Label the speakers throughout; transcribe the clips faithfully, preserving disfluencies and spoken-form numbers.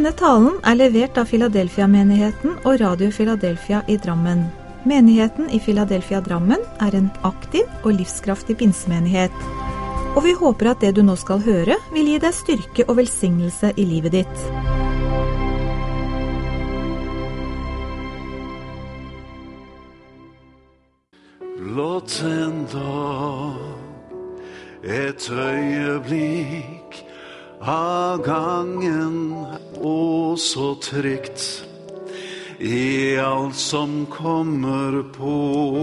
Speaker 1: Denne talen er levert av Philadelphia-menigheten og Radio Philadelphia i Drammen. Menigheten i Philadelphia Drammen er en aktiv og livskraftig pinsemenighet. Og vi håper at det du nå skal høre vil gi deg styrke og velsignelse i livet ditt.
Speaker 2: Blott en dag, et øyeblikk av gangen, og så trygt i alt som kommer på.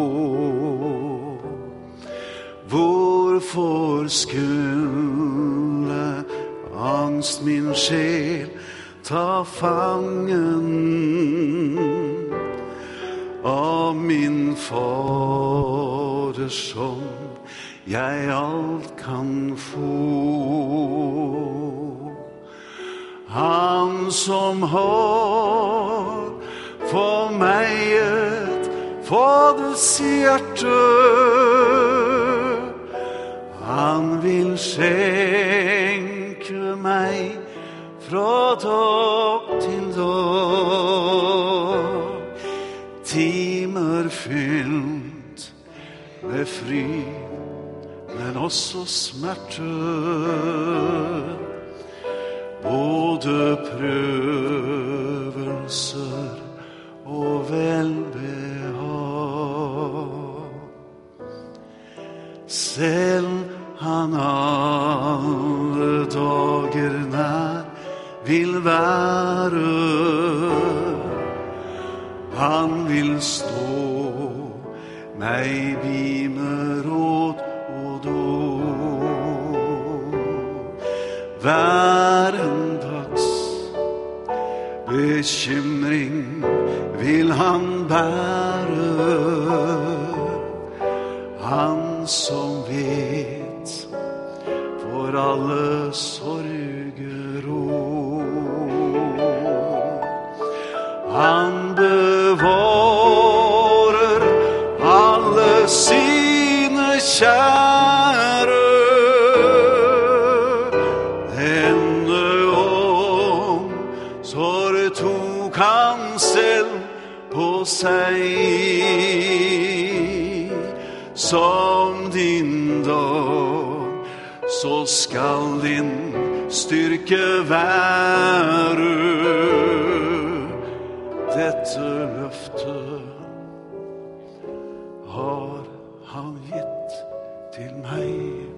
Speaker 2: Hvorfor skulle angst min sjel ta fangen av min Fader som jeg alt kan få? Han som har for meg et Faders hjerte, han vil skjenke meg fra dag til dag timer fylt med fryd, men også smerte, både prøvelser og velbehag. Selv han alle dager nær vil være, han vil stå meg bi med råd og dåd. Hver en dags bekymring vil han bære, han som vet for alle sorger råd. Han bevarer alle sine kjære, denne omsorg tok han selv på seg. Som din dag, så skal din styrke være. Dette løftet har han gitt til meg.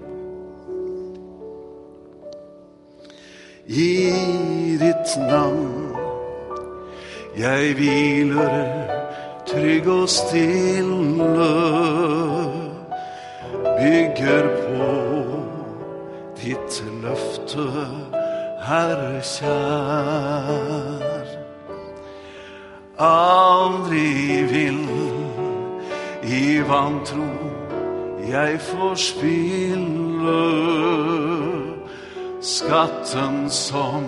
Speaker 2: I ditt navn jeg hviler trygg og stille, bygger på ditt løfte, Herre kjær. Aldri vil i vantro jeg forspille skatten som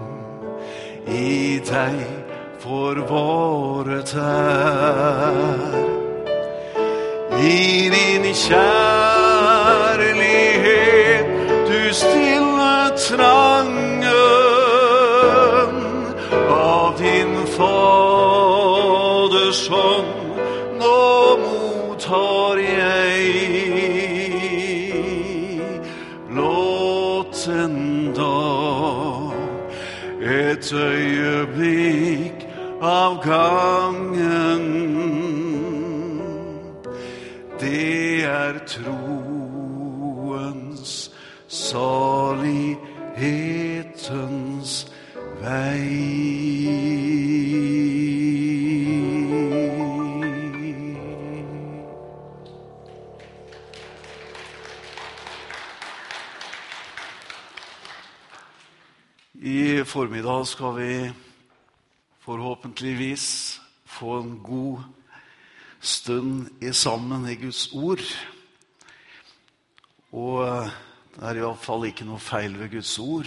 Speaker 2: i deg forvaret er. I din kjærlighet du stille trangen av din Faders hånd, nå mottar jeg blott en dag, et øyeblikk av gangen. Det er troens, salighetens vei. I formiddag skal vi forhåpentligvis få en god stund i sammen i Guds ord. Og det er i hvert fall ikke noe feil ved Guds ord.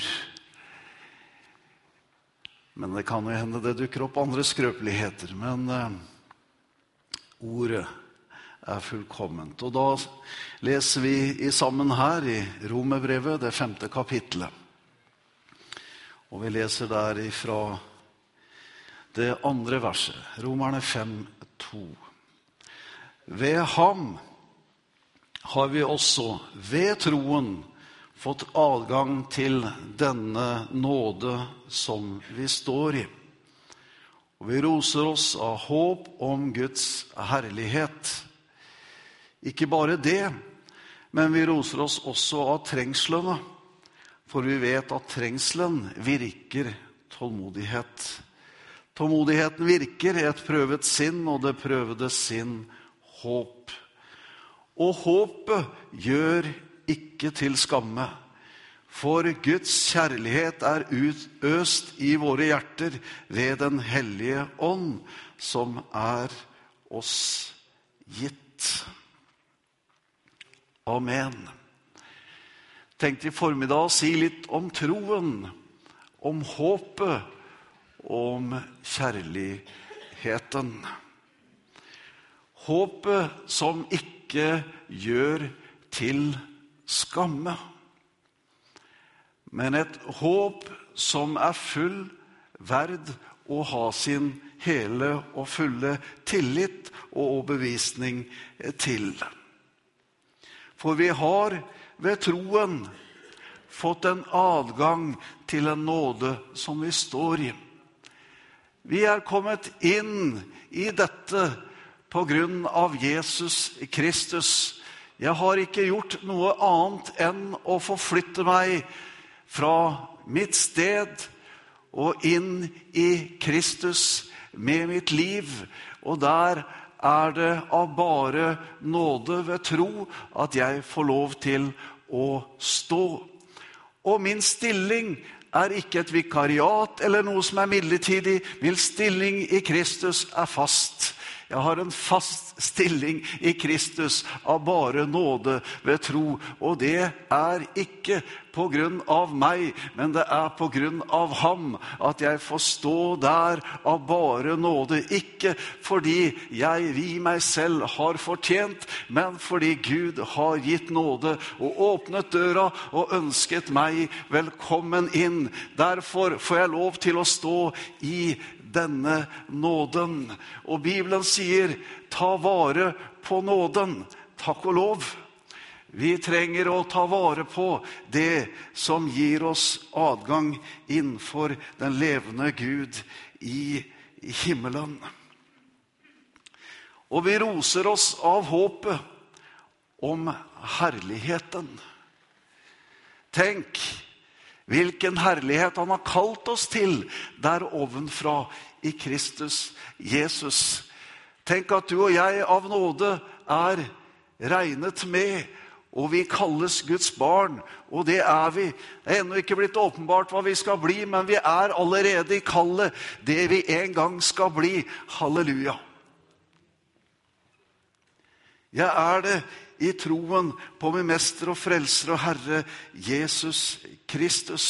Speaker 2: Men det kan jo hende det dukker opp andre skrøpeligheter. Men uh, ordet er fullkomment. Og da leser vi i sammen her i Romerbrevet, det femte kapitlet. Og vi leser der ifra det andre verset, Romerne fem, to. Ved ham har vi også ved troen fått adgang til denne nåde som vi står i. Og vi roser oss av håp om Guds herlighet. Ikke bare det, men vi roser oss også av trengslene, for vi vet at trengselen virker tålmodighet. Tålmodigheten virker et prøvet sinn, og det prøvede sinn håp. Og håpet gjør ikke til skamme, for Guds kjærlighet er utøst i våre hjerter ved den hellige ånd, som er oss gitt. Amen. Tenkte i formiddag å si litt om troen, om håpet, om kjærligheten. Håpet som ikke gjør til skamme, men et håp som er full verd å ha sin hele og fulle tillit og overbevisning til. For vi har ved troen fått en adgang til en nåde som vi står i. Vi er kommet inn i dette på grunn av Jesus Kristus. Jeg har ikke gjort noe annet enn å forflytte meg fra mitt sted og inn i Kristus med mitt liv. Og der er det av bare nåde ved tro at jeg får lov til å stå. Og min stilling er ikke et vikariat eller noe som er midlertidig. Min stilling i Kristus er fast. Jeg har en fast stilling i Kristus av bare nåde ved tro, og det er ikke på grunn av meg, men det er på grunn av ham at jeg får stå der av bare nåde, ikke fordi jeg vi meg selv har fortjent, men fordi Gud har gitt nåde og åpnet døra og ønsket meg velkommen inn. Derfor får jeg lov til å stå i denne nåden. Og Bibelen sier, ta vare på nåden, takk og lov. Vi trenger å ta vare på det som gir oss adgang innenfor den levende Gud i himmelen. Og vi roser oss av håpet om herligheten. Tenk hvilken herlighet han har kalt oss til der ovenfra i Kristus Jesus. Tenk at du og jeg av nåde er regnet med, og vi kalles Guds barn, og det er vi. Det er ennå ikke blitt åpenbart hva vi skal bli, men vi er allerede i kallet det vi en gang skal bli. Halleluja. Jeg er det i troen på min mester og frelser og Herre Jesus Kristus.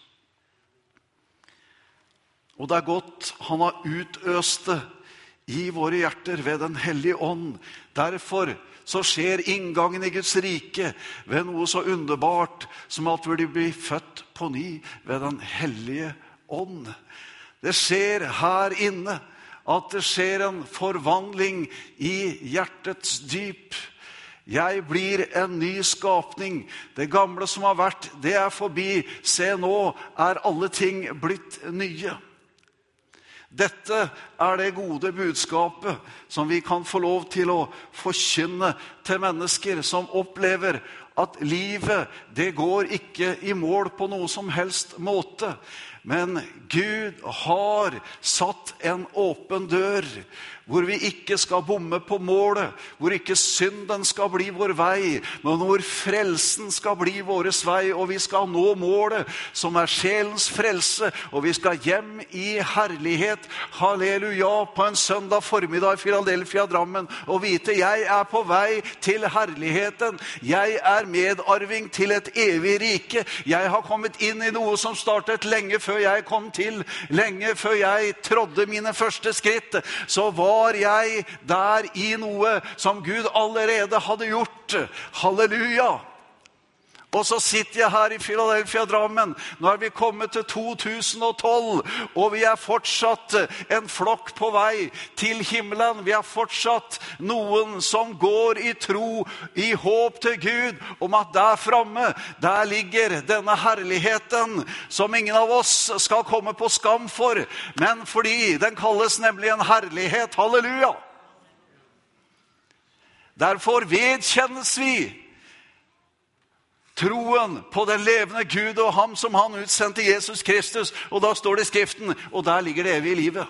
Speaker 2: Og det er godt han har utøst det i våre hjerter ved den hellige ånd. Derfor så skjer inngangen i Guds rike ved noe så underbart som at vi blir født på ny ved den hellige ånd. Det skjer her inne at det skjer en forvandling i hjertets dyp. Jeg blir en ny skapning. Det gamle som har vært, det er forbi. Se, nå er alle ting blitt nye. Dette er det gode budskapet som vi kan få lov til å forkynne til mennesker som opplever at livet, det går ikke i mål på noe som helst måte. Men Gud har satt en åpen dør, hvor vi ikke skal bomme på målet, hvor ikke synden skal bli vår vei, men hvor frelsen skal bli våres vei, og vi skal nå målet, som er sjelens frelse, og vi skal hjem i herlighet, halleluja, på en søndag formiddag i Philadelphia, Drammen, og vite, jeg er på vei til herligheten, jeg er medarving til et evig rike, jeg har kommet inn i noe som startet lenge før jeg kom til, lenge før jeg trådde mine første skritt, så var jeg der i noe som Gud allerede hadde gjort. Halleluja! Og så sitter jeg her i Philadelphia Drammen. Nå er vi kommet til to tusen og tolv, og vi er fortsatt en flokk på vei til himmelen. Vi er fortsatt noen som går i tro, i håp til Gud, om at der fremme, der ligger denne herligheten, som ingen av oss skal komme på skam for, men fordi den kalles nemlig en herlighet. Halleluja! Derfor vedkjennes vi troen på den levende Gud og ham som han utsendte Jesus Kristus. Og da står det i Skriften, og der ligger det evige livet.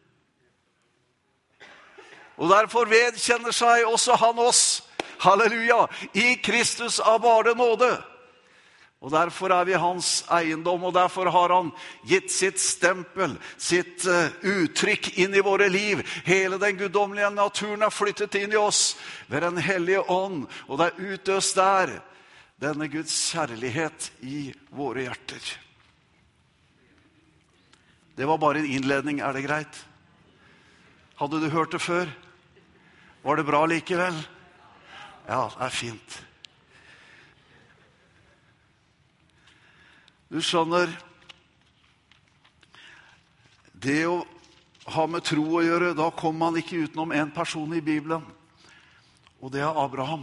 Speaker 2: Og derfor vedkjenner seg også han oss, halleluja, i Kristus av bare nåde. Og derfor er vi hans eiendom, og derfor har han gitt sitt stempel, sitt uh, uttrykk inn i våre liv. Hele den guddommelige naturen er flyttet inn i oss ved den hellige ånd, og det er utøst der denne Guds kjærlighet i våre hjerter. Det var bare en innledning, er det greit? Hadde du hørt det før? Var det bra likevel? Ja, det er fint. Du skjønner, det å ha med tro å gjøre, da kommer man ikke utenom en person i Bibelen, og det er Abraham.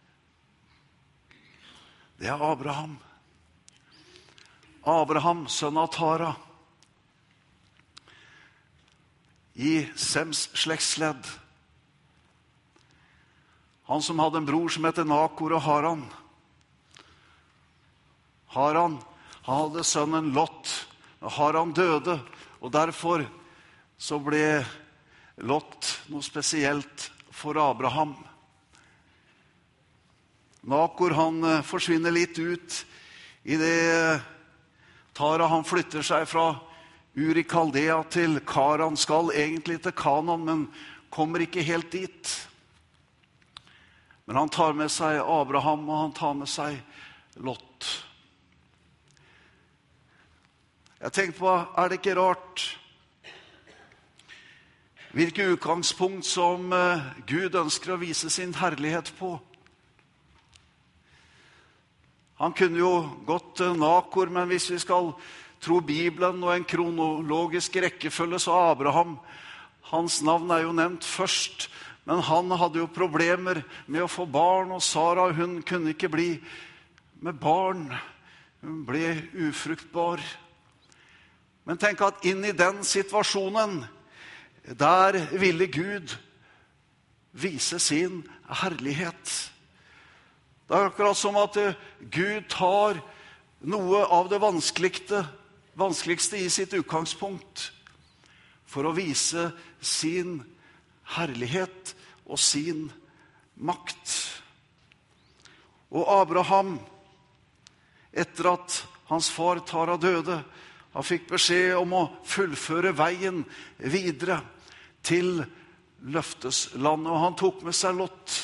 Speaker 2: Det er Abraham. Abraham, sønn av Tara, i Sems slektsledd. Han som hadde en bror som heter Nakor og Haran. Haran, han hadde sønnen Lot. Haran døde, og derfor så ble Lot noe spesielt for Abraham. Nakor, han forsvinner litt ut i det Tara, han flytter seg fra Ur i Kaldea til Karan, skal egentlig til Kanan, men kommer ikke helt dit. Men han tar med seg Abraham, og han tar med seg Lot. Jeg tenkte på, er det ikke rart hvilket utgangspunkt som Gud ønsker å vise sin herlighet på? Han kunne jo gått til Nakor, men hvis vi skal tro Bibelen og en kronologisk rekkefølge, så Abraham, hans navn er jo nevnt først, men han hadde jo problemer med å få barn, og Sara, hun kunne ikke bli med barn. Hun ble ufruktbar. Men tenk at inn i den situasjonen, der ville Gud vise sin herlighet. Det er akkurat som at Gud tar noe av det vanskeligste, vanskeligste i sitt utgangspunkt for å vise sin herlighet og sin makt. Og Abraham, etter at hans far Tara døde, han fikk beskjed om å fullføre veien videre til løfteslandet, og han tok med seg Lot.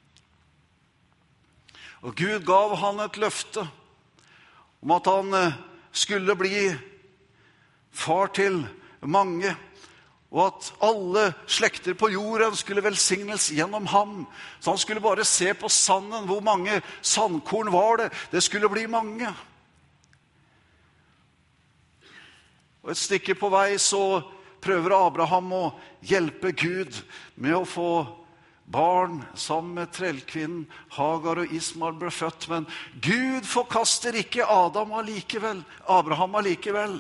Speaker 2: Og Gud gav han et løfte om at han skulle bli far til mange, og at alle slekter på jorden skulle velsignes gjennom ham. Så han skulle bare se på sanden, hvor mange sandkorn var det. Det skulle bli mange. Og et stykke på vei så prøver Abraham å hjelpe Gud med å få barn sammen med trellkvinnen. Hagar og Ismael ble født, men Gud forkaster ikke Adam allikevel, Abraham allikevel.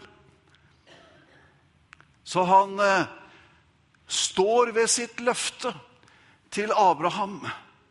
Speaker 2: Så han eh, står ved sitt løfte til Abraham.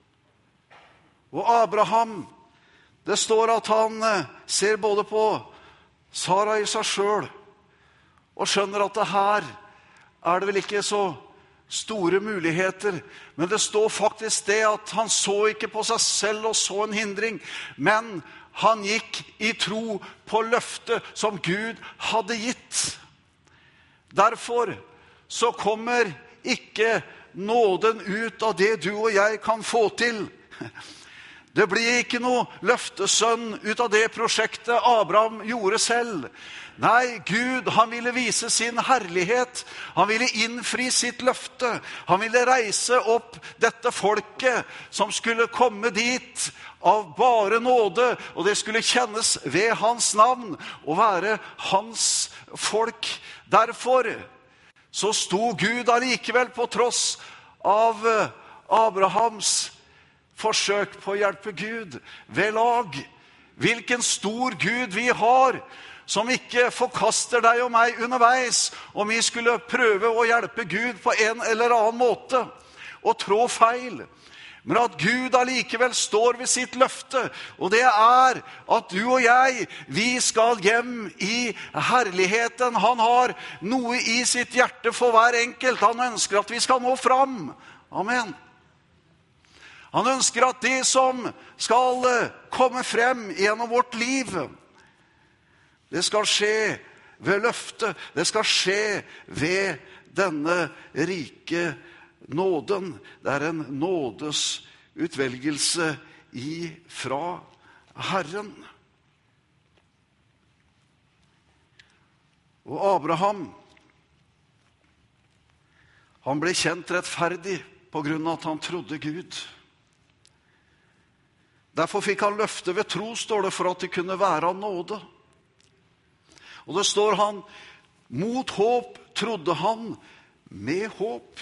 Speaker 2: Og Abraham, det står at han eh, ser både på Sara i seg selv, og skjønner at det her er det vel ikke så store muligheter. Men det står faktisk det at han så ikke på seg selv og så en hindring, men han gikk i tro på løftet som Gud hadde gitt. Derfor så kommer ikke nåden ut av det du og jeg kan få til. Det blir ikke noe løftesønn ut av det prosjektet Abraham gjorde selv. Nei, Gud, han ville vise sin herlighet. Han ville innfri sitt løfte. Han ville reise opp dette folket som skulle komme dit av bare nåde, og det skulle kjennes ved hans navn og være hans folk. Derfor så sto Gud allikevel på tross av Abrahams forsøk på å hjelpe Gud ved lag. Hvilken stor Gud vi har, som ikke forkaster deg og meg underveis, om vi skulle prøve å hjelpe Gud på en eller annen måte og trå feil. Men at Gud allikevel står ved sitt løfte, og det er at du og jeg, vi skal hjem i herligheten. Han har noe i sitt hjerte for hver enkelt. Han ønsker at vi skal nå fram. Amen. Han ønsker at det som skal komme frem gjennom vårt liv, det skal skje ved løfte. Det skal skje ved denne rike nåden. Det er en nådes utvelgelse ifra Herren. Og Abraham, han ble kjent rettferdig på grunn av at han trodde Gud. Derfor fikk han løfte ved tro, står det, for at det kunne være av nåde. Og det står han, mot håp trodde han med håp.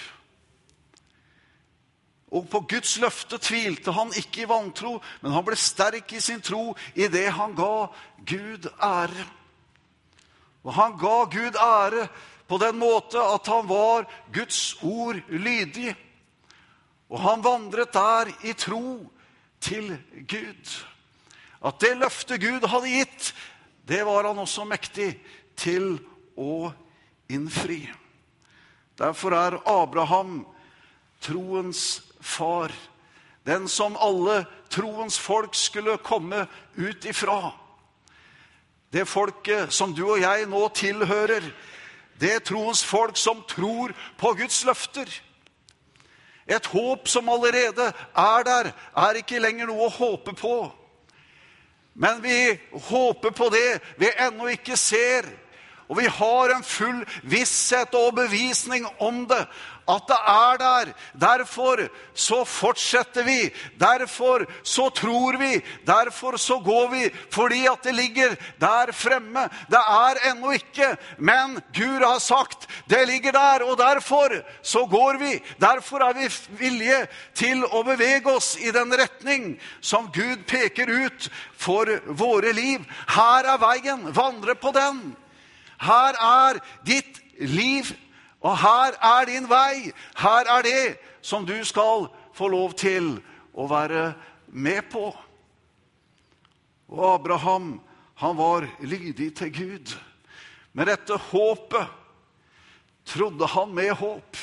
Speaker 2: Og på Guds løfte tvilte han ikke i vantro, men han ble sterk i sin tro i det han ga Gud ære. Og han ga Gud ære på den måte at han var Guds ord lydig. Og han vandret der i tro til Gud. At det løfte Gud hadde gitt, det var han også mektig til å innfri. Derfor er Abraham troens far, den som alle troens folk skulle komme ut ifra. Det folket som du og jeg nå tilhører, det er troens folk som tror på Guds løfter. Et håp som allerede er der, er ikke lenger noe å håpe på. Men vi håper på det vi ennå ikke ser. Og vi har en full visshet og bevisning om det, at det er der. Derfor så fortsetter vi, derfor så tror vi, derfor så går vi, fordi at det ligger der fremme. Det er ennå ikke, men Gud har sagt, det ligger der, og derfor så går vi. Derfor er vi villige til å bevege oss i den retning som Gud peker ut for våre liv. Her er veien, vandre på den. Her er ditt liv, og her er din vei. Her er det som du skal få lov til å være med på. Og Abraham, han var lydig til Gud. Med dette håpet trodde han med håp.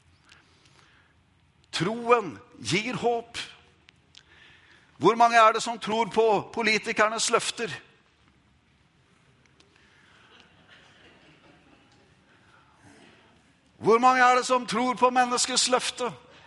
Speaker 2: Troen gir håp. Hvor mange er det som tror på politikernes løfter? Hvor mange er det som tror på menneskets løfte?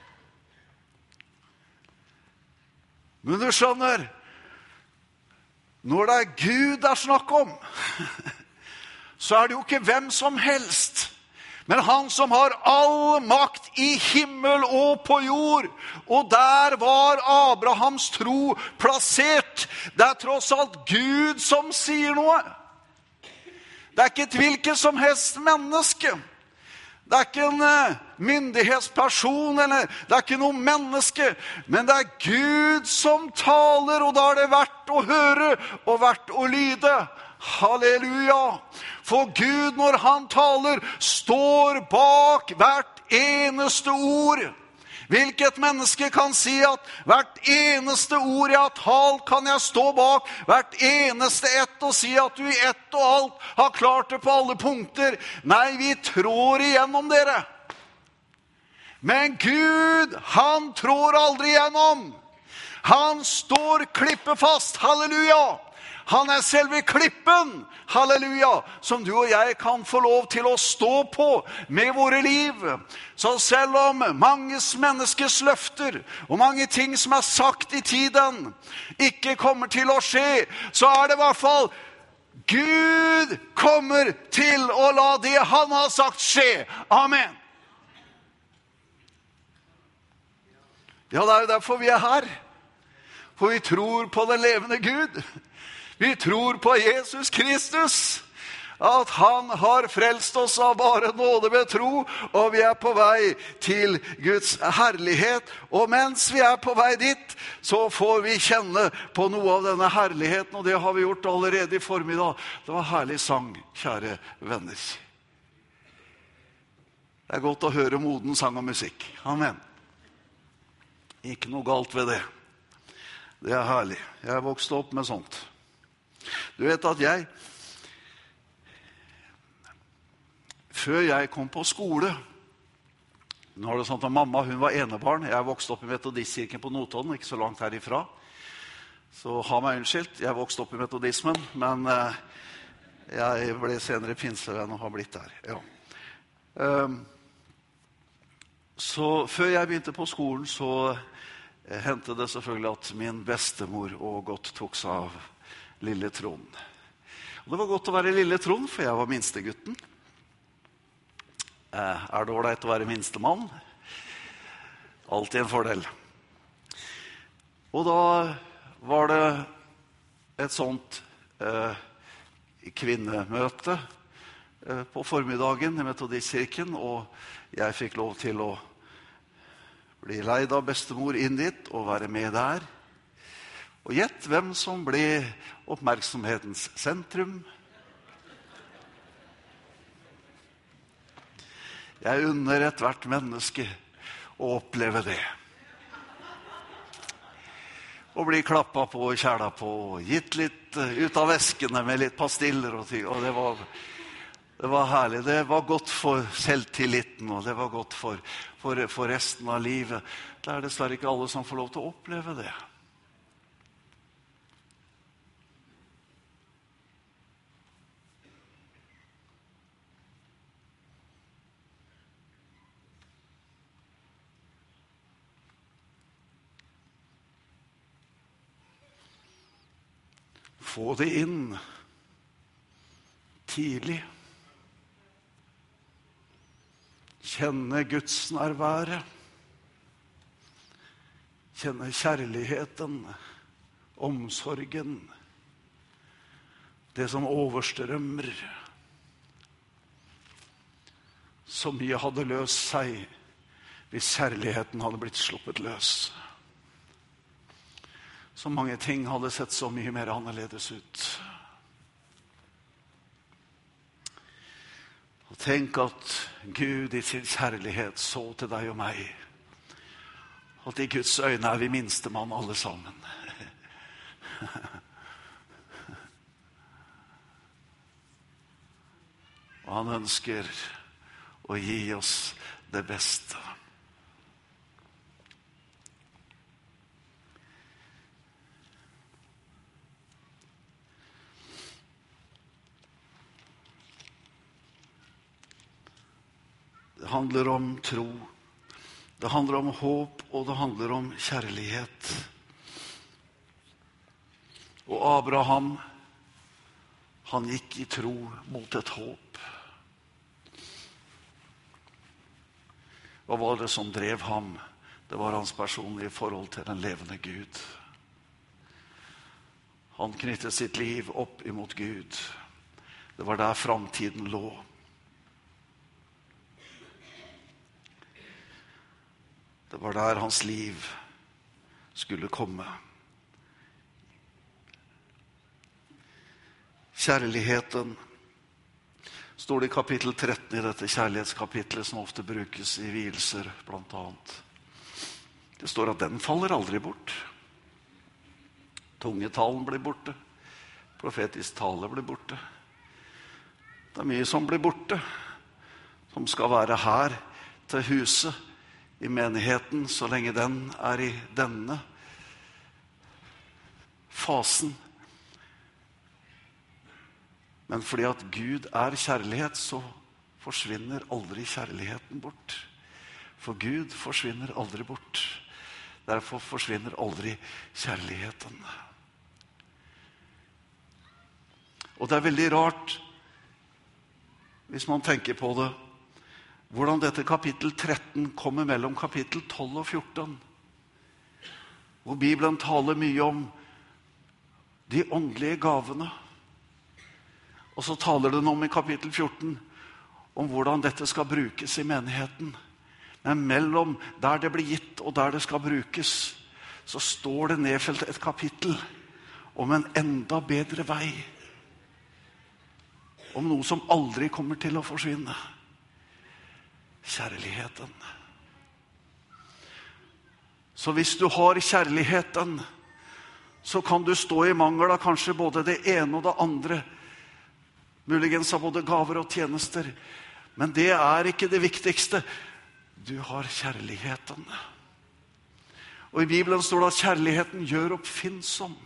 Speaker 2: Men du skjønner, når det er Gud det er snakk om, så er det jo ikke hvem som helst, men han som har all makt i himmel og på jord. Og der var Abrahams tro plassert. Det er tross alt Gud som sier noe. Det er ikke et hvilket som helst menneske. Det er ikke en myndighetsperson, eller det er ikke noe menneske, men det er Gud som taler, og da er det verdt å høre og verdt å lyde. Halleluja! For Gud, når han taler, står bak hvert eneste ord. Hvilket menneske kan si at hvert eneste ord jeg har talt kan jeg stå bak, hvert eneste ett, og si at du i ett og alt har klart det på alle punkter? Nei, vi trår igjennom dere. Men Gud, han trår aldri igjennom. Han står klippefast, halleluja. Han er selve klippen, halleluja, som du og jeg kan få lov til å stå på med våre liv. Så selv om manges menneskes løfter og mange ting som er sagt i tiden ikke kommer til å skje, så er det i hvert fall Gud kommer til å la det han har sagt skje. Amen. Ja, det er jo derfor vi er her. For vi tror på den levende Gud. Vi tror på Jesus Kristus, at han har frelst oss av bare nåde ved tro, og vi er på vei til Guds herlighet. Og mens vi er på vei dit, så får vi kjenne på noe av denne herligheten, og det har vi gjort allerede i formiddag. Det var herlig sang, kjære venner. Det er godt å høre moden sang og musikk. Amen. Ikke noe galt ved det. Det er herlig. Jeg vokste opp med sånt. Du vet at jeg, før jeg kom på skole, nå er det sånn at mamma, hun var enebarn, jeg vokste opp i metodistkirken på Notodden, ikke så langt herifra, så ha meg unnskyldt, jeg vokste opp i metodismen, men eh, jeg ble senere pinsevenn og har blitt der, ja. Um, så før jeg begynte på skolen, så eh, hendte det selvfølgelig at min bestemor og godt tok seg av lille Trond. Og det var godt å være lille Trond, for jeg var minstegutten. Eh, er det ordentlig å være minstemann? Alltid en fordel. Og da var det et sånt eh, kvinnemøte eh, på formiddagen i metodistkirken, og jeg fikk lov til å bli leid av bestemor inn dit og være med der. Og gjett hvem som ble oppmerksomhetens sentrum. Jeg unner et hvert menneske å oppleve det. Og bli klappet på og kjælet på, og gitt litt ut av veskene med litt pastiller og ting. Og det var, det var herlig. Det var godt for selvtilliten, og det var godt for, for, for resten av livet. Det er dessverre ikke alle som får lov til å oppleve det. Få det inn tidlig. Kjenne Guds nærvære. Kjenne kjærligheten, omsorgen, det som overstrømmer. Så mye hadde løst seg hvis kjærligheten hadde blitt sluppet løs. Så mange ting hadde sett så mye mer annerledes ut. Og tenk at Gud i sin kjærlighet så til deg og meg. At i Guds øyne er vi minstemann alle sammen. Og han ønsker å gi oss det beste. Det handler om tro, det handler om håp, og det handler om kjærlighet. Og Abraham, han gikk i tro mot et håp. Hva var det som drev ham? Det var hans personlige forhold til den levende Gud. Han knyttet sitt liv opp imot Gud. Det var der framtiden lå. Det var der hans liv skulle komme. Kjærligheten står det i kapittel tretten i dette kjærlighetskapitlet som ofte brukes i vielser blant annet. Det står at den faller aldri bort. Tungetalen blir borte. Profetisk tale blir borte. Det er mye som blir borte, som skal være her til huset i menigheten, så lenge den er i denne fasen. Men fordi at Gud er kjærlighet, så forsvinner aldri kjærligheten bort. For Gud forsvinner aldri bort. Derfor forsvinner aldri kjærligheten. Og det er veldig rart, hvis man tenker på det, hvordan dette kapittel tretten kommer mellom kapittel tolv og fjorten. Hvor Bibelen taler mye om de åndelige gavene. Og så taler den om i kapittel fjorten om hvordan dette skal brukes i menigheten. Men mellom der det blir gitt og der det skal brukes, så står det nedfelt et kapittel om en enda bedre vei. Om noe som aldri kommer til å forsvinne. Kjærligheten. Så hvis du har kjærligheten, så kan du stå i mangel av kanskje både det ene og det andre. Muligens av både gaver og tjenester. Men det er ikke det viktigste. Du har kjærligheten. Og i Bibelen står det at kjærligheten gjør oppfinnsom.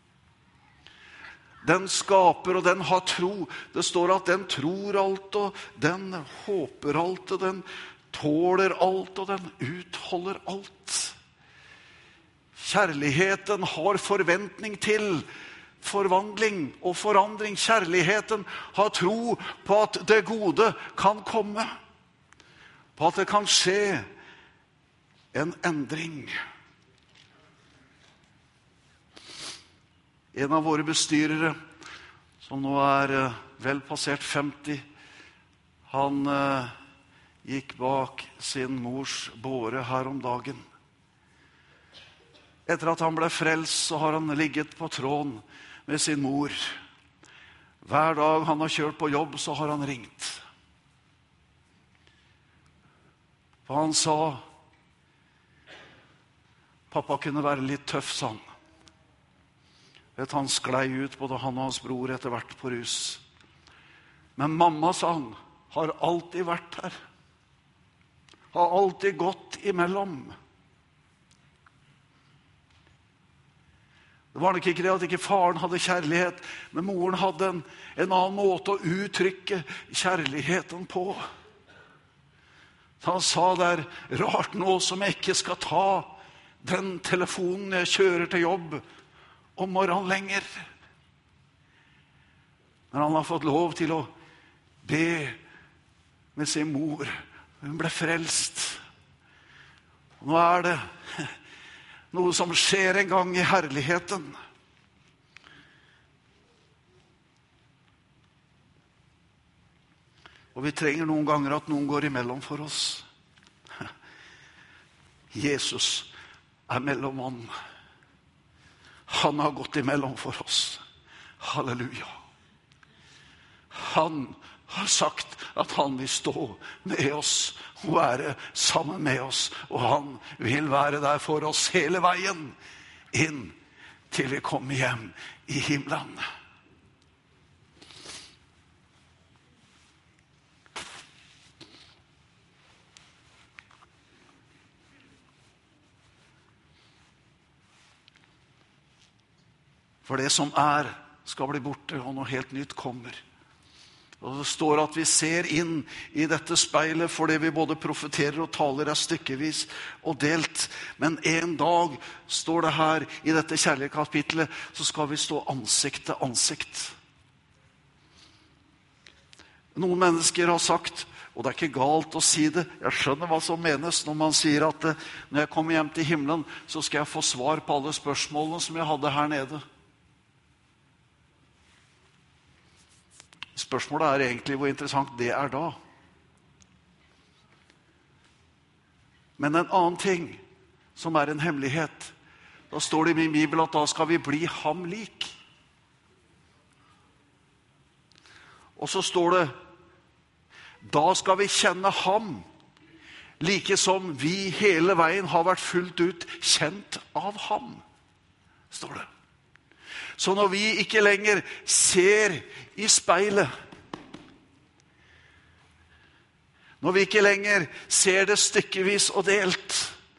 Speaker 2: Den skaper og den har tro. Det står at den tror alt, og den håper alt, og den tåler alt, og den utholder alt. Kjærligheten har forventning til forvandling og forandring. Kjærligheten har tro på at det gode kan komme. På at det kan skje en endring. En av våre bestyrere, som nå er vel passert femti, han eh, gikk bak sin mors båre her om dagen. Etter at han ble frelst, så har han ligget på tråden med sin mor. Hver dag han har kjørt på jobb, så har han ringt. For han sa, pappa kunne være litt tøff, sa han. Vet, han sklei ut både han og hans bror etter hvert på rus. Men mamma, sa han, har alltid vært her. Har alltid gått imellom. Det var nok ikke det at ikke faren hadde kjærlighet, men moren hadde en, en annen måte å uttrykke kjærligheten på. Han sa der, rart nå som jeg ikke skal ta den telefonen jeg kjører til jobb om morgenen lenger. Men han har fått lov til å be med sin mor. Hun ble frelst. Og nå er det noe som skjer en gang i herligheten. Og vi trenger noen ganger at noen går imellom for oss. Jesus er mellommann. Han har gått imellom for oss. Halleluja. Han har sagt at han vil stå med oss og være sammen med oss. Og han vil være der for oss hele veien inn til vi kommer hjem i himmelen. For det som er, skal bli borte, og noe helt nytt kommer. Og det står at vi ser inn i dette speilet, for det vi både profeterer og taler er stykkevis og delt. Men en dag, står det her i dette kjærlighetskapitlet, så skal vi stå ansikt til ansikt. Noen mennesker har sagt, og det er ikke galt å si det, jeg skjønner hva som menes når man sier at når jeg kommer hjem til himmelen, så skal jeg få svar på alle spørsmålene som jeg hadde her nede. Spørsmålet er egentlig hvor interessant det er da. Men en annen ting som er en hemmelighet, da står det i min bibel at da skal vi bli ham lik. Og så står det, da skal vi kjenne ham, like som vi hele veien har vært fullt ut kjent av ham, står det. Så når vi ikke lenger ser i speilet, når vi ikke lenger ser det stykkevis og delt,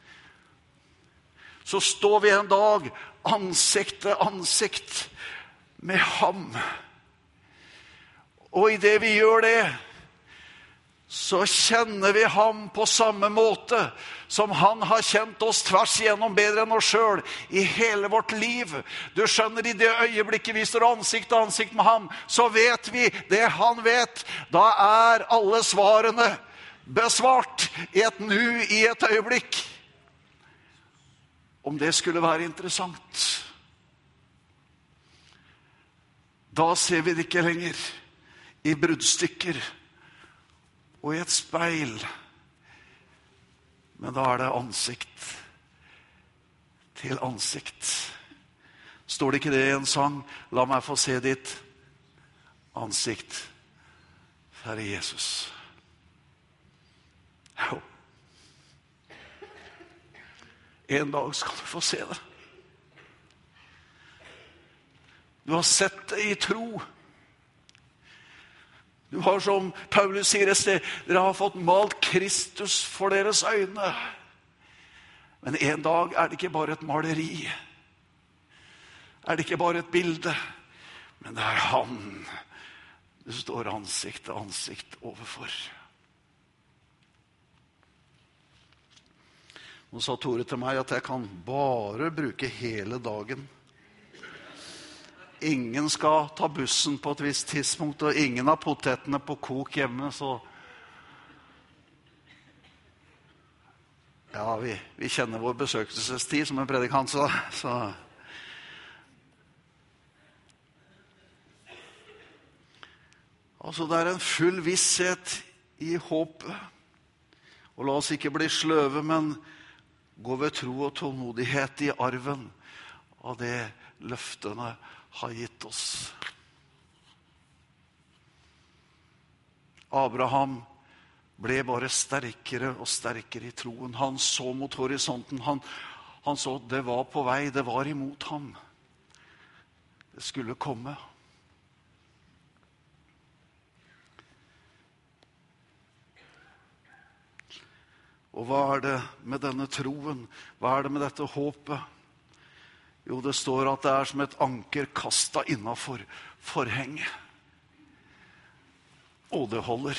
Speaker 2: så står vi en dag ansikt til ansikt med ham. Og i det vi gjør det, så kjenner vi ham på samme måte som han har kjent oss tvers igjennom bedre enn oss selv i hele vårt liv. Du skjønner, i det øyeblikket vi står ansikt til ansikt med ham, så vet vi det han vet. Da er alle svarene besvart i et nu, i et øyeblikk. Om det skulle være interessant, da ser vi det ikke lenger i bruddstykker og i et speil, men da er det ansikt til ansikt. Står det ikke det i en sang? La meg få se ditt ansikt, Herre Jesus. Jo. En dag skal du få se det. Du har sett det i tro. Du har, som Paulus sier et sted, dere har fått malt Kristus for deres øyne. Men en dag er det ikke bare et maleri. Er det ikke bare et bilde. Men det er han du står ansikt til ansikt overfor. Nå sa Tore til meg at jeg kan bare bruke hele dagen. Ingen skal ta bussen på et visst tidspunkt, og ingen har potetene på kok hjemme, så ja, vi, vi kjenner vår besøkelsestid som en predikant, så, så altså det er en full visshet i håpet, og la oss ikke bli sløve, men gå ved tro og tålmodighet i arven av det løftene har gitt oss. Abraham ble bare sterkere og sterkere i troen. Han så mot horisonten. Han, han så det var på vei, det var imot ham. Det skulle komme. Og hva er det med denne troen? Hva er det med dette håpet? Jo, det står at det er som et anker kastet innenfor forhenget. Og det holder.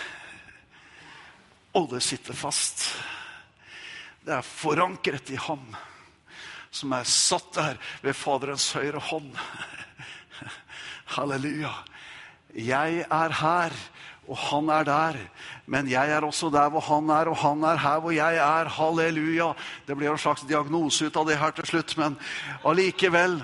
Speaker 2: Og det sitter fast. Det er forankret i ham, som er satt der ved Faderens høyre hånd. Halleluja. Jeg er her, og han er der. Men jeg er også der hvor han er, og han er her hvor jeg er. Halleluja. Det blir en slags diagnose ut av det her til slutt, men allikevel.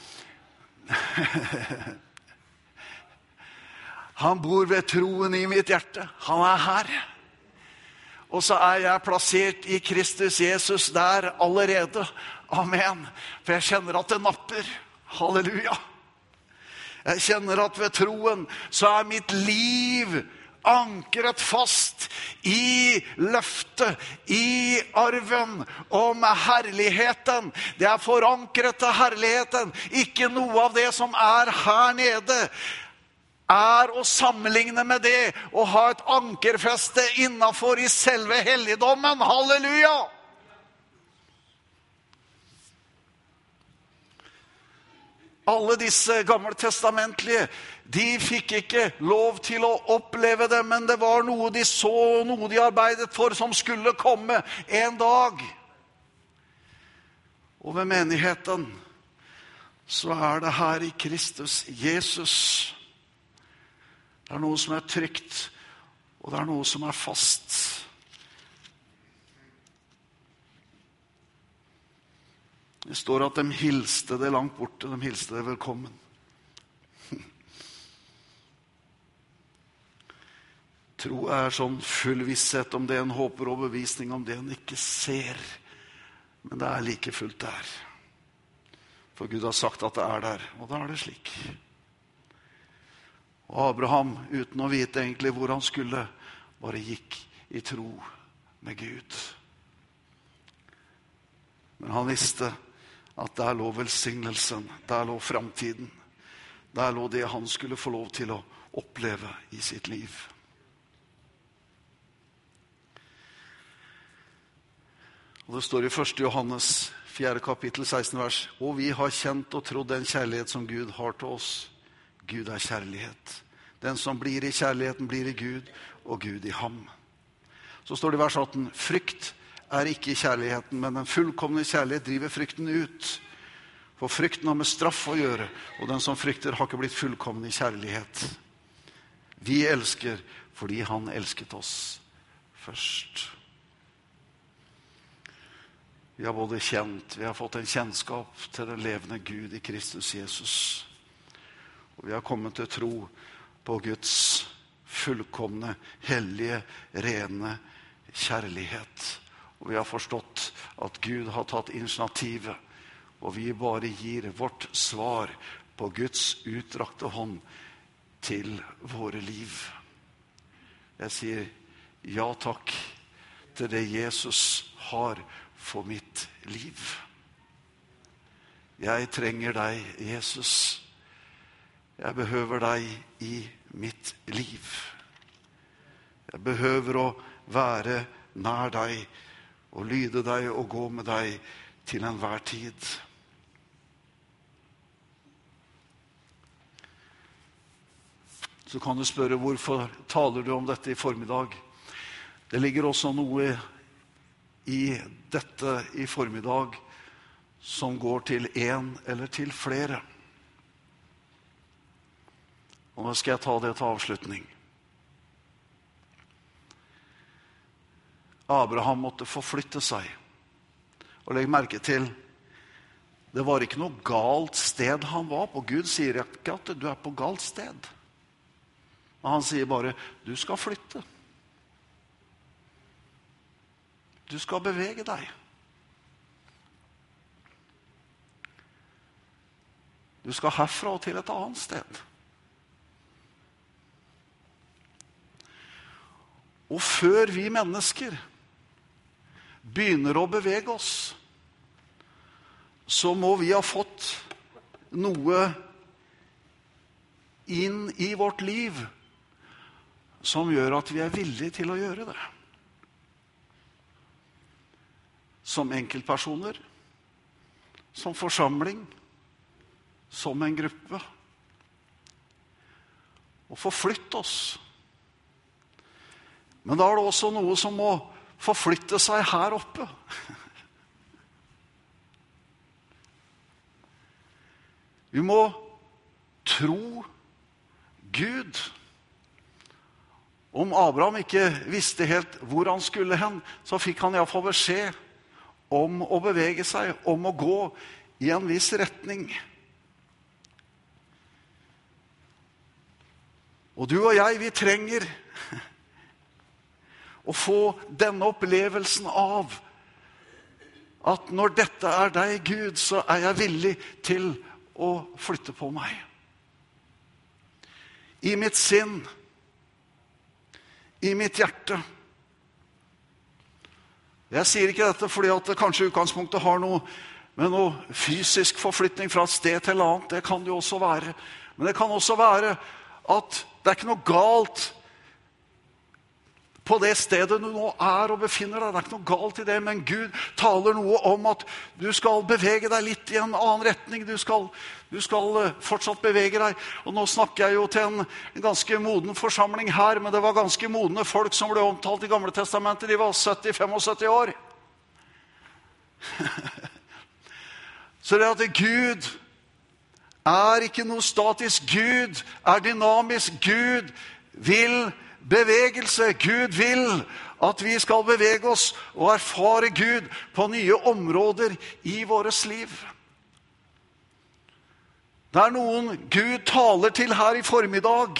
Speaker 2: Han bor ved troen i mitt hjerte. Han er her. Og så er jeg plassert i Kristus Jesus der allerede. Amen. For jeg kjenner at det napper. Halleluja. Jeg kjenner at ved troen så er mitt liv ankret fast i løftet, i arven om herligheten. Det er forankret til herligheten. Ikke noe av det som er her nede er å sammenligne med det å ha et ankerfeste innenfor i selve helligdommen. Halleluja! Alle disse gammeltestamentlige, de fikk ikke lov til å oppleve det, men det var noe de så, noe de arbeidet for som skulle komme en dag. Og ved menigheten så er det her i Kristus Jesus. Det er noe som er trygt, og det er noe som er fast. Det står at de hilste det langt borte, de hilste det velkommen. Tro er sånn full visshet om det en håper, og bevisning om det en ikke ser. Men det er like fullt der. For Gud har sagt at det er der, og da er det slik. Og Abraham, uten å vite egentlig hvor han skulle, bare gikk i tro med Gud. Men han visste at der lå velsignelsen, der lå framtiden. Der lå det han skulle få lov til å oppleve i sitt liv. Og det står i første Johannes fjerde kapittel sekstende vers: Og vi har kjent og trodd den kjærlighet som Gud har til oss. Gud er kjærlighet. Den som blir i kjærligheten blir i Gud, og Gud i ham. Så står det i vers atten, frykt er ikke i kjærligheten, men den fullkomne kjærlighet driver frykten ut. For frykten har med straff å gjøre, og den som frykter har ikke blitt fullkommen i kjærlighet. Vi elsker fordi han elsket oss først. Vi har både kjent, vi har fått en kjennskap til den levende Gud i Kristus Jesus. Og vi har kommet til tro på Guds fullkomne, hellige, rene kjærlighet. Og vi har forstått at Gud har tatt initiativet, og vi bare gir vårt svar på Guds utdrakte hånd til våre liv. Jeg sier ja takk til det Jesus har for mitt liv. Jeg trenger deg, Jesus. Jeg behøver deg i mitt liv. Jeg behøver å være nær deg, og lyde deg og gå med deg til enhver tid. Så kan du spørre, hvorfor taler du om dette i formiddag? Det ligger også noe i dette i formiddag som går til en eller til flere. Og nå skal jeg ta det til avslutning. Abraham måtte forflytte seg. Og legg merke til, det var ikke noe galt sted han var på. Gud sier ikke at du er på galt sted. Men han sier bare, du skal flytte. Du skal bevege deg. Du skal herfra og til et annet sted. Og før vi mennesker begynner å bevege oss, så må vi ha fått noe inn i vårt liv som gjør at vi er villige til å gjøre det. Som enkeltpersoner, som forsamling, som en gruppe. Og forflytte oss. Men da er det også noe som må forflytte seg her oppe. Vi må tro Gud. Om Abraham ikke visste helt hvor han skulle hen, så fikk han i hvert fall beskjed om å bevege seg, om å gå i en viss retning. Og du og jeg, vi trenger å få denne opplevelsen av at når dette er deg, Gud, så er jeg villig til å flytte på meg. I mitt sinn, i mitt hjerte. Jeg sier ikke dette fordi at det kanskje utgangspunktet har noe med noe fysisk forflytning fra et sted til annet. Det kan det jo også være. Men det kan også være at det er ikke noe galt på det stedet du nå er og befinner deg. Det er ikke noe galt i det, men Gud taler noe om at du skal bevege deg litt i en annen retning. Du skal, du skal fortsatt bevege deg. Og nå snakker jeg jo til en, en ganske moden forsamling her, men det var ganske modne folk som ble omtalt i Gamle Testamentet. De var sytti til syttifem år. Så det at Gud er ikke noe statisk. Gud er dynamisk. Gud vil bevegelse. Gud vil at vi skal bevege oss og erfare Gud på nye områder i våres liv. Det er noen Gud taler til her i formiddag.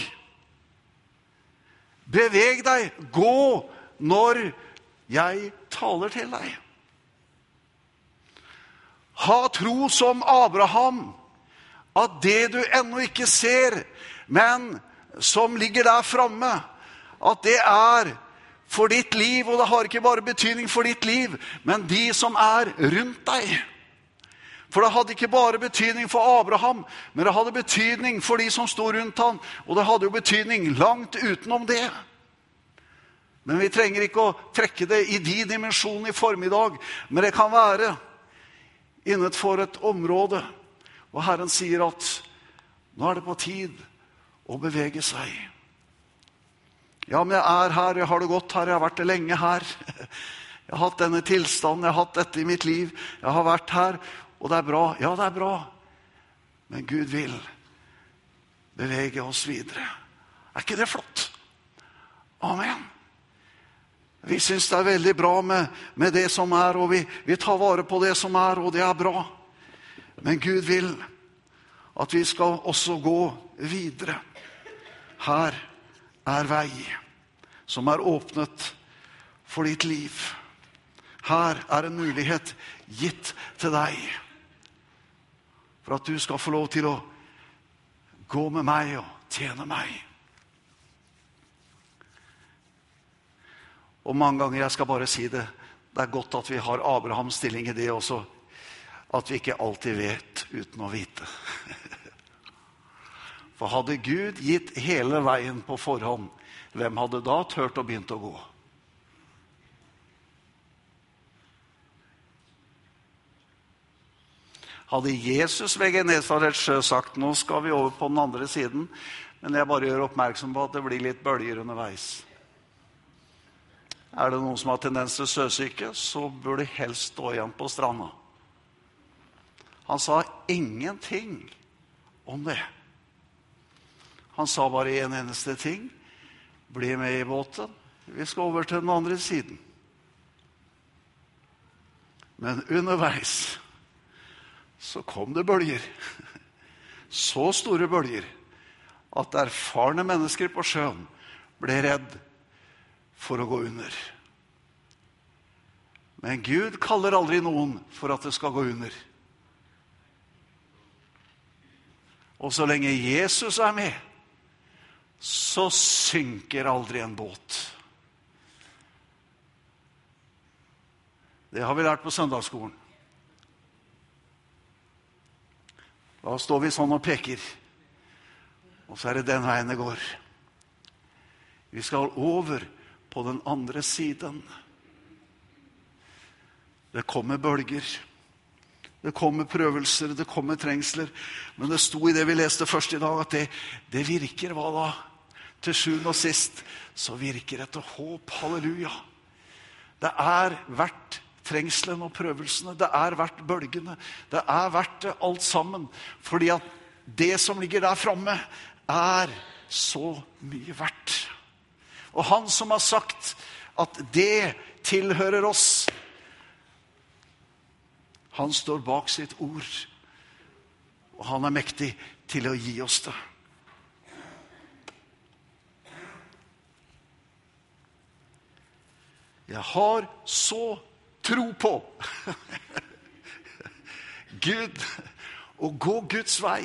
Speaker 2: Beveg deg, gå når jeg taler til deg. Ha tro som Abraham, at det du ennå ikke ser, men som ligger der framme, at det er for ditt liv, og det har ikke bare betydning for ditt liv, men de som er rundt deg. For det hadde ikke bare betydning for Abraham, men det hadde betydning for de som stod rundt han, og det hadde jo betydning langt utenom det. Men vi trenger ikke å trekke det i de dimensjonene i formiddag, men det kan være innenfor et område, og Herren sier at nå er det på tid å bevege seg. Ja, men jeg er her, jeg har det godt her, jeg har vært det lenge her. Jeg har hatt denne tilstanden, jeg har hatt dette i mitt liv. Jeg har vært her, og det er bra. Ja, det er bra. Men Gud vil bevege oss videre. Er ikke det flott? Amen. Vi synes det er veldig bra med, med det som er, og vi, vi tar vare på det som er, og det er bra. Men Gud vil at vi skal også gå videre. Her er vei som er åpnet for ditt liv. Her er en mulighet gitt til deg for at du skal få lov til å gå med meg og tjene meg. Og mange ganger, jeg skal bare si det, det er godt at vi har Abrahams stilling i det også, at vi ikke alltid vet uten å vite. For hadde Gud gitt hele veien på forhånd, hvem hadde da tørt å begynne å gå? Hadde Jesus ved Genesarets sjø sagt, nå skal vi over på den andre siden, men jeg bare gjør oppmerksom på at det blir litt bølger underveis. Er det noen som har tendens til søsyke, så bør de helst stå igjen på stranda. Han sa ingenting om det. Han sa bare en eneste ting. Bli med i båten. Vi skal over til den andre siden. Men underveis så kom det bølger. Så store bølger at erfarne mennesker på sjøen ble redd for å gå under. Men Gud kaller aldri noen for at det skal gå under. Og så lenge Jesus er med, så synker aldri en båt. Det har vi lært på søndagsskolen. Da står vi sånn og peker, og så er det den veien det går. Vi skal over på den andre siden. Det kommer bølger, det kommer prøvelser, det kommer trengsler, men det sto i det vi leste først i dag, at det, det virker, hva da? Til sjuende og sist, så virker etter håp, halleluja. Det er verdt trengselen og prøvelsene, det er verdt bølgene, det er verdt det alt sammen, fordi at det som ligger der fremme, er så mye verdt. Og han som har sagt at det tilhører oss, han står bak sitt ord, og han er mektig til å gi oss det. Jeg har så tro på Gud og gå Guds vei.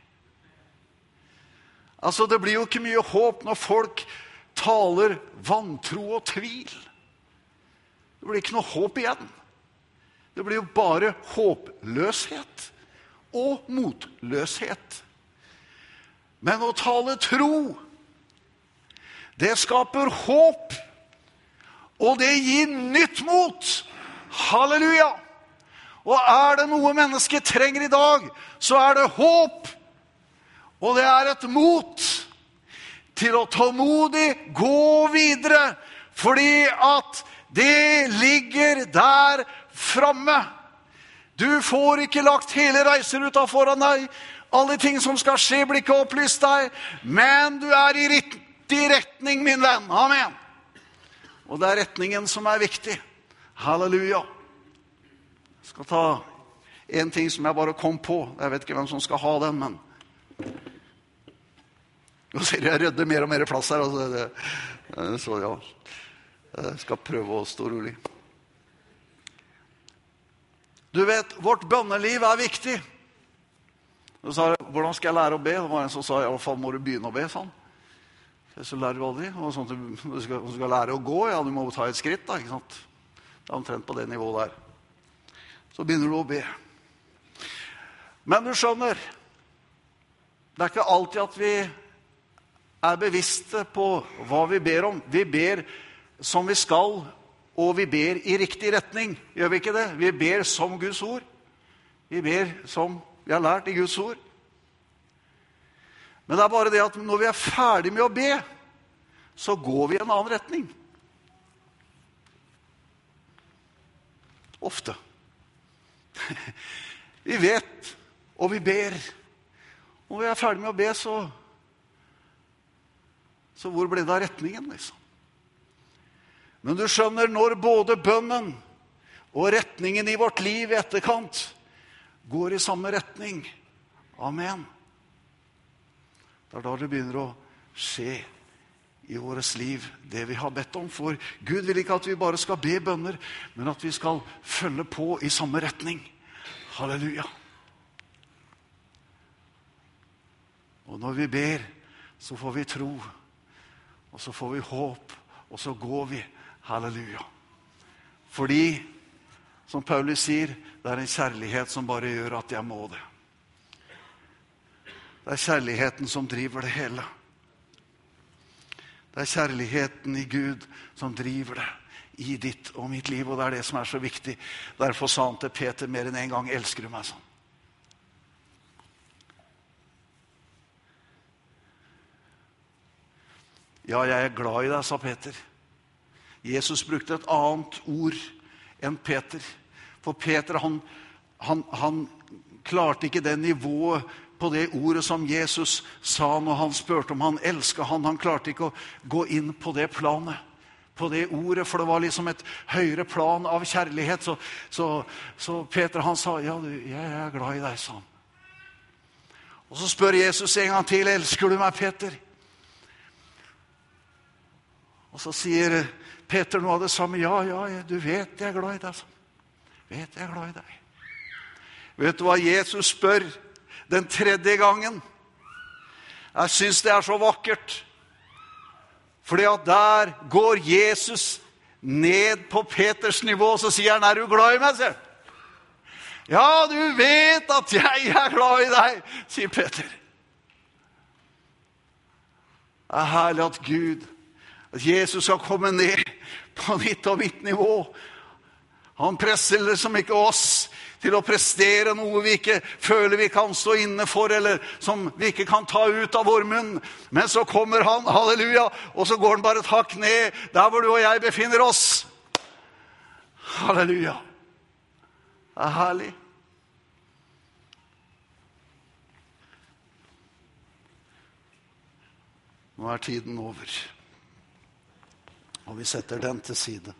Speaker 2: Altså, det blir jo ikke mye håp når folk taler vantro og tvil. Det blir ikke noe håp igjen. Det blir jo bare håpløshet og motløshet. Men å tale tro, det skaper håp, og det gir nytt mot. Halleluja! Og er det noe mennesket trenger i dag, så er det håp, og det er et mot til å tålmodig gå videre, fordi at det ligger der framme. Du får ikke lagt hele reiseruta foran deg. Alle ting som skal skje blir ikke opplyst deg, men du er i riktig retning, min venn. Amen. Og det er retningen som er viktig. Halleluja. Jeg skal ta en ting som jeg bare kom på. Jeg vet ikke hvem som skal ha den, men nå ser jeg rydder mer og mer plass her. Altså det, så ja, jeg skal prøve å stå rolig. Du vet, vårt bønneliv er viktig. Og så sa jeg, hvordan skal jeg lære å be? Det var en som sa, i alle fall må du begynne å be, sånn. Så lærer du aldri. Og sånn at du, du, skal, du skal lære å gå, ja, du må ta et skritt, da, ikke sant? Det er omtrent på det nivået der. Så begynner du å be. Men du skjønner, det er ikke alltid at vi er bevisste på hva vi ber om. Vi ber som vi skal, og vi ber i riktig retning. Gjør vi ikke det? Vi ber som Guds ord. Vi ber som vi har lært i Guds ord. Men det er bare det at når vi er ferdig med å be, så går vi i en annen retning. Ofte. Vi vet, og vi ber. Når vi er ferdig med å be, så, så hvor ble det av retningen, liksom? Men du skjønner, når både bønnen og retningen i vårt liv i etterkant går i samme retning. Amen. Det er da det begynner å skje i våres liv, det vi har bedt om. For Gud vil ikke at vi bare skal be bønner, men at vi skal følge på i samme retning. Halleluja. Og når vi ber, så får vi tro, og så får vi håp, og så går vi. Halleluja. Fordi, som Paulus sier, det er en kjærlighet som bare gjør at jeg må det. Det er kjærligheten som driver det hele. Det er kjærligheten i Gud som driver det i ditt og mitt liv, og det er det som er så viktig. Derfor sa han til Peter mer enn en gang, elsker du meg sånn? Ja, jeg er glad i deg, sa Peter. Jesus brukte et annet ord enn Peter. For Peter, han, han, han klarte ikke det nivået på det ordet som Jesus sa når han spurte om han elsket han. Han klarte ikke å gå inn på det planet, på det ordet, for det var liksom et høyere plan av kjærlighet. Så, så, så Peter, han sa, ja, du, jeg er glad i deg, sa han. Og så spør Jesus en gang til, elsker du meg, Peter? Og så sier Peter noe av det samme, ja, ja, du vet jeg er glad i deg, sa han. Vet jeg er glad i deg. Vet du hva Jesus spør den tredje gangen? Jeg synes det er så vakkert. Fordi at der går Jesus ned på Peters nivå, og så sier han, er du glad i meg, sier han? Ja, du vet at jeg er glad i deg, sier Peter. Det er herlig at Gud, at Jesus skal komme ned på ditt og mitt nivå. Han presser liksom ikke oss til å prestere noe vi ikke føler vi kan stå inne for, eller som vi ikke kan ta ut av vår munn. Men så kommer han, halleluja, og så går han bare et hakk ned, der hvor du og jeg befinner oss. Halleluja. Det er herlig. Nå er tiden over. Og vi setter den til side.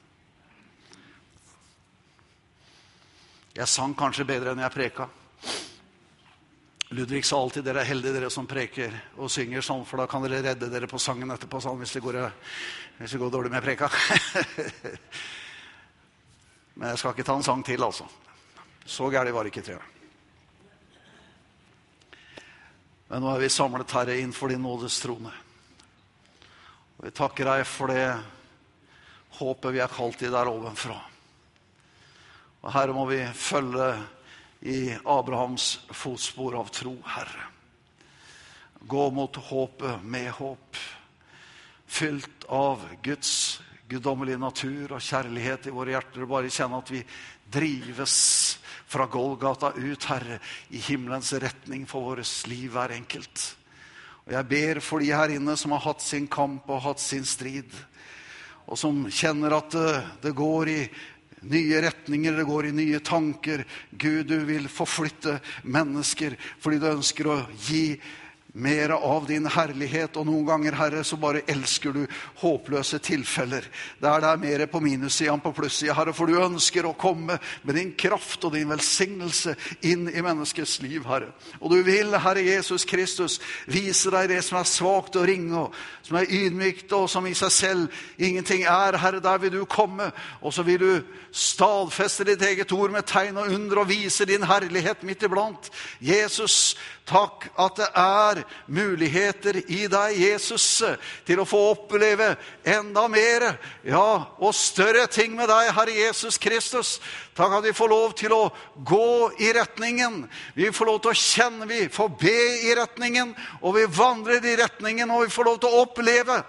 Speaker 2: Jeg sang kanskje bedre enn jeg preka. Ludvig sa alltid, dere er heldige dere som preker og synger sånn, for da kan dere redde dere på sangen etterpå, sånn, hvis det går, hvis det går dårlig med preka. Men jeg skal ikke ta en sang til, altså. Så gærlig var det ikke, tror jeg. Men nå er vi samlet, Herre, innenfor din nådes trone. Og vi takker deg for det håpet vi er kalt i der ovenfra. Og Herre, må vi følge i Abrahams fotspor av tro, Herre. Gå mot håpet med håp, fylt av Guds guddommelige natur og kjærlighet i våre hjerter. Bare kjenne at vi drives fra Golgata ut, Herre, i himmelens retning for våres liv hver enkelt. Og jeg ber for de her inne som har hatt sin kamp og hatt sin strid, og som kjenner at det, det går i nye retninger, det går i nye tanker. Gud, du vil forflytte mennesker, fordi du ønsker å gi mer av din herlighet, og noen ganger, Herre, så bare elsker du håpløse tilfeller. Der det er mer på minussiden på plussiden, Herre, for du ønsker å komme med din kraft og din velsignelse inn i menneskets liv, Herre. Og du vil, Herre Jesus Kristus, vise deg det som er svagt og ringe, og som er ydmykt, og som i seg selv ingenting er, Herre, der vil du komme, og så vil du stadfeste ditt eget ord med tegn og under, og vise din herlighet midt iblant. Jesus, takk at det er muligheter i deg, Jesus, til å få oppleve enda mer, ja, og større ting med deg, Herre Jesus Kristus. Takk at vi får lov til å gå i retningen. Vi får lov til å kjenne, vi får be i retningen, og vi vandrer i retningen, og vi får lov til å oppleve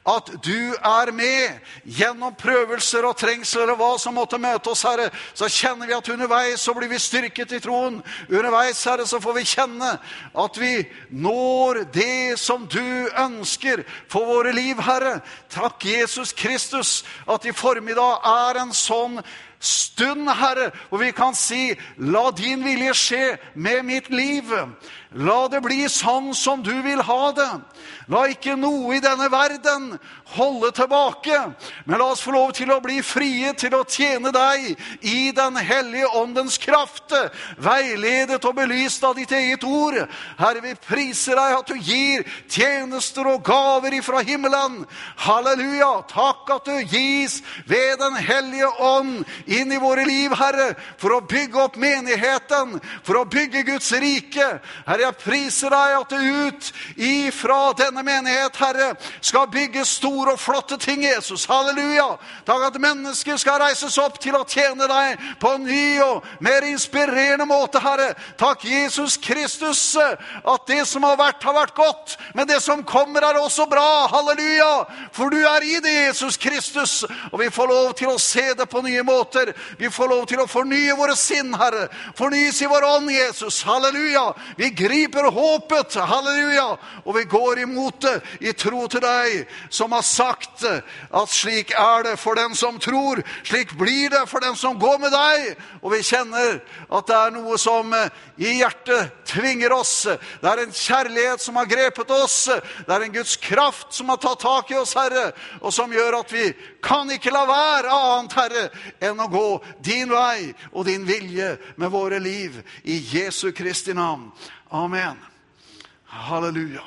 Speaker 2: at du er med gjennom prøvelser og trengsler og hva som måtte møte oss, Herre. Så kjenner vi at underveis så blir vi styrket i troen. Underveis, Herre, så får vi kjenne at vi når det som du ønsker for våre liv, Herre. Takk, Jesus Kristus, at i formiddag er en sånn stund, Herre, hvor vi kan si, la din vilje skje med mitt liv. La det bli sånn som du vil ha det. La ikke noe i denne verden holde tilbake, men la oss få lov til å bli frie til å tjene deg i den hellige åndens kraft, veiledet og belyst av ditt eget ord. Herre, vi priser deg at du gir tjenester og gaver ifra himmelen. Halleluja, takk at du gis ved den hellige ånd inn i våre liv, Herre, for å bygge opp menigheten, for å bygge Guds rike. Herre, jeg priser deg at du ut ifra denne menighet, Herre, skal bygge store og flotte ting, Jesus. Halleluja. Takk at mennesker skal reises opp til å tjene deg på en ny og mer inspirerende måte, Herre. Takk, Jesus Kristus, at det som har vært, har vært godt, men det som kommer er også bra. Halleluja. For du er i det, Jesus Kristus, og vi får lov til å se det på nye måter. Vi får lov til å fornye våre sinn, Herre. Fornyes i vår ånd, Jesus. Halleluja. Vi griper håpet, halleluja, og vi går imot det i tro til deg, som har sagt at slik er det for den som tror, slik blir det for den som går med deg. Og vi kjenner at det er noe som i hjertet tvinger oss. Det er en kjærlighet som har grepet oss. Det er en Guds kraft som har tatt tak i oss, Herre, og som gjør at vi kan ikke la være annet, Herre, enn å gå din vei og din vilje med våre liv i Jesu Kristi navn. Amen. Halleluja.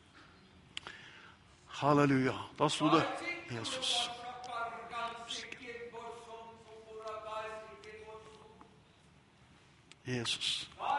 Speaker 2: Halleluja. Da sto det Jesus. Jesus.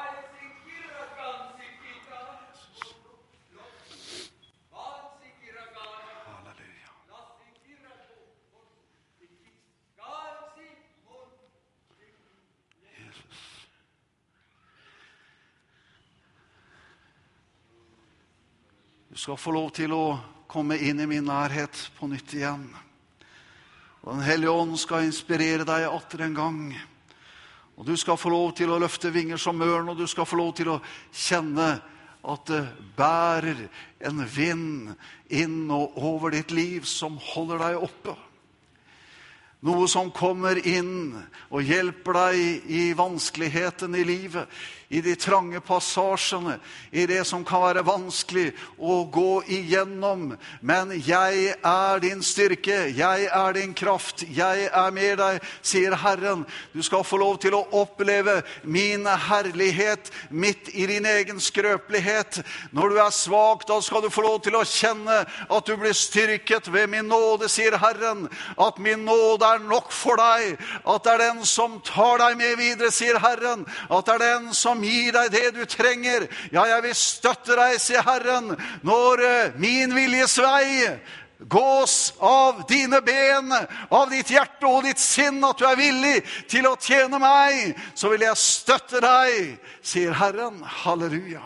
Speaker 2: Du skal få lov til å komme inn i min nærhet på nytt igjen. Og den hellige ånd skal inspirere deg atter en gang. Og du skal få lov til å løfte vinger som ørn, og du skal få lov til å kjenne at det bærer en vind inn og over ditt liv som holder deg oppe. Noe som kommer inn og hjelper deg i vanskeligheten i livet, i de trange passasjene, i det som kan være vanskelig å gå igjennom. Men jeg er din styrke, jeg er din kraft, jeg er med deg, sier Herren. Du skal få lov til å oppleve min herlighet midt i din egen skrøpelighet. Når du er svak, da skal du få lov til å kjenne at du blir styrket ved min nåde, sier Herren. At min nåde er nok for deg, at det er den som tar deg med videre, sier Herren. At det er den som gir deg det du trenger. Ja, jeg vil støtte deg, sier Herren, når min viljes vei gås av dine ben, av ditt hjerte og ditt sinn, at du er villig til å tjene meg, så vil jeg støtte deg, sier Herren. Halleluja.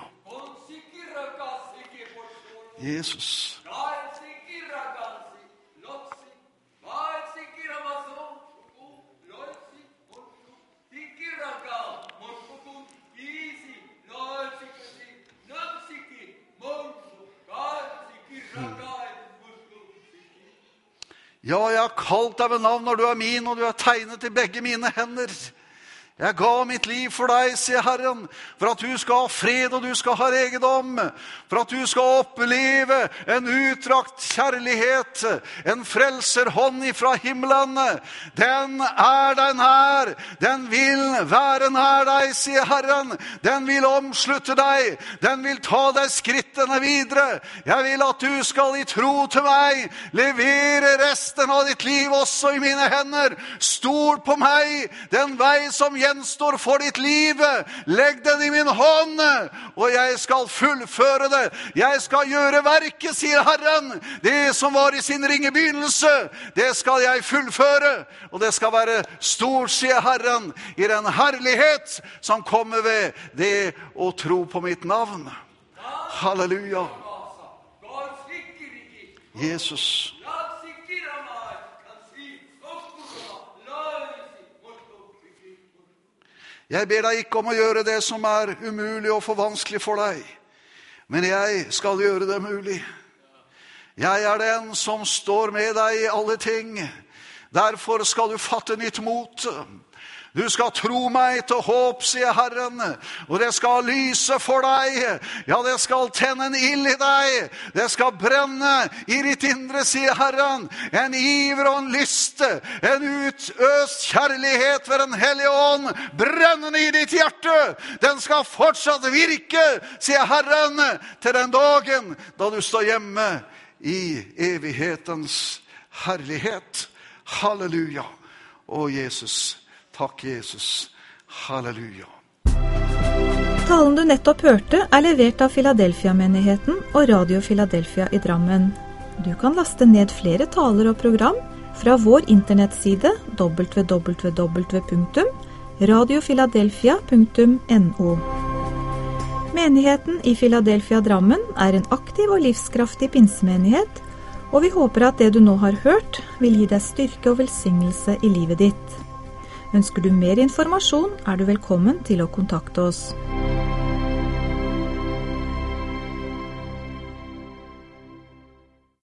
Speaker 2: Jesus. Ja, jeg har kalt deg ved navn når du er min, og du er tegnet i begge mine hender. Jeg ga mitt liv for deg, sier Herren, for at du skal ha fred og du skal ha regedom, for at du skal oppleve en utdrakt kjærlighet, en frelserhånd ifra himmelen. Den er deg nær, den vil være nær deg, sier Herren. Den vil omslutte deg, den vil ta deg skrittene videre. Jeg vil at du skal i tro til meg levere resten av ditt liv også i mine hender. Stol på meg, den vei som gjenstår for ditt liv. Legg den i min hånd, og jeg skal fullføre det. Jeg skal gjøre verket, sier Herren. Det som var i sin ringe begynnelse, det skal jeg fullføre. Og det skal være stort, sier Herren, i den herlighet som kommer ved det å tro på mitt navn. Halleluja. Jesus. Jeg ber deg ikke om å gjøre det som er umulig og for vanskelig for deg, men jeg skal gjøre det mulig. Jeg er den som står med deg i alle ting. Derfor skal du fatte nytt mot. Du skal tro meg til håp, sier Herren, og det skal lyse for deg. Ja, det skal tenne en ild i deg. Det skal brenne i ditt indre, sier Herren. En iver og en lyste, en utøst kjærlighet ved den hellige ånd, brennende i ditt hjerte. Den skal fortsatt virke, sier Herren, til den dagen da du står hjemme i evighetens herlighet. Halleluja. Å, Jesus. Takk, Jesus. Halleluja.
Speaker 1: Talen du nettopp hørte er levert av Philadelphia-menigheten og Radio Philadelphia i Drammen. Du kan laste ned flere taler og program fra vår internettside w w w punktum radio philadelphia punktum no. Menigheten i Philadelphia Drammen er en aktiv og livskraftig pinsemenighet, og vi håper at det du nå har hørt vil gi deg styrke og velsignelse i livet ditt. Ønsker du mer informasjon, er du velkommen til å kontakte oss.